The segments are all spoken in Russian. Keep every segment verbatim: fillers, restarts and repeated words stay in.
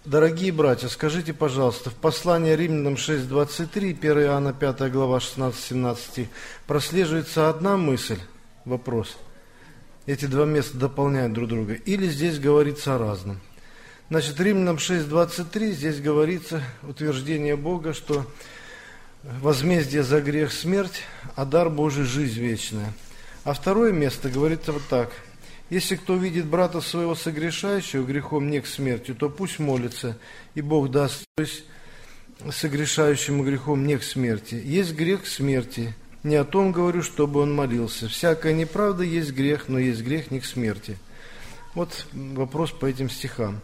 Дорогие братья, скажите, пожалуйста, в послании Римлянам шесть двадцать три, первое Иоанна пятая глава шестнадцать-семнадцать прослеживается одна мысль, вопрос. Эти два места дополняют друг друга. Или здесь говорится о разном. Значит, Римлянам шесть двадцать три здесь говорится утверждение Бога, что возмездие за грех – смерть, а дар Божий – жизнь вечная. А второе место говорится вот так. Если кто видит брата своего согрешающего грехом не к смерти, то пусть молится, и Бог даст, то есть согрешающему грехом не к смерти. Есть грех к смерти. Не о том говорю, чтобы он молился. Всякая неправда есть грех, но есть грех не к смерти. Вот вопрос по этим стихам.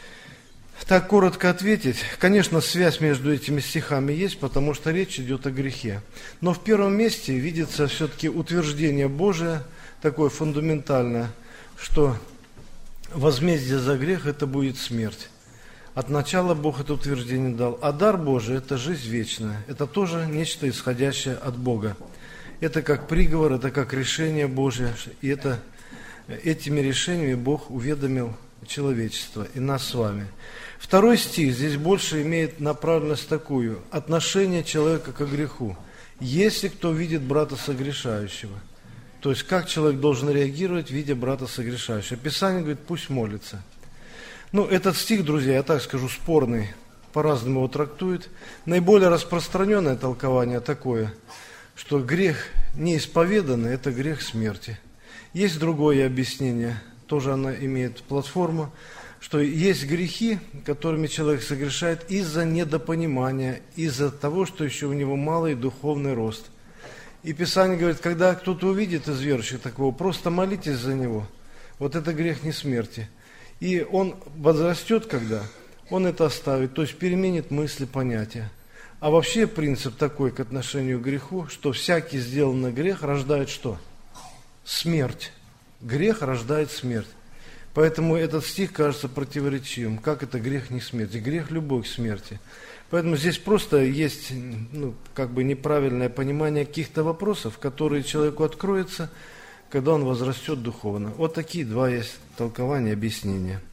Так коротко ответить. Конечно, связь между этими стихами есть, потому что речь идет о грехе. Но в первом месте видится все-таки утверждение Божие, такое фундаментальное, что возмездие за грех – это будет смерть. От начала Бог это утверждение дал. А дар Божий – это жизнь вечная. Это тоже нечто исходящее от Бога. Это как приговор, это как решение Божие. И это, этими решениями Бог уведомил человечество и нас с вами. Второй стих здесь больше имеет направленность такую. Отношение человека к греху. Если кто видит брата согрешающего. То есть, как человек должен реагировать, видя брата согрешающего. Писание говорит, пусть молится. Ну, этот стих, друзья, я так скажу, спорный, по-разному его трактуют. Наиболее распространенное толкование такое, что грех неисповеданный – это грех смерти. Есть другое объяснение, тоже оно имеет платформу, что есть грехи, которыми человек согрешает из-за недопонимания, из-за того, что еще у него малый духовный рост. И Писание говорит, когда кто-то увидит из верующих такого, просто молитесь за него. Вот это грех не смерти. И он возрастет, когда он это оставит, то есть переменит мысли, понятия. А вообще принцип такой к отношению к греху, что всякий сделанный грех рождает что? Смерть. Грех рождает смерть. Поэтому этот стих кажется противоречивым. Как это грех не смерти? Грех любой к смерти. Поэтому здесь просто есть ну, как бы неправильное понимание каких-то вопросов, которые человеку откроются, когда он возрастет духовно. Вот такие два есть толкования, объяснения.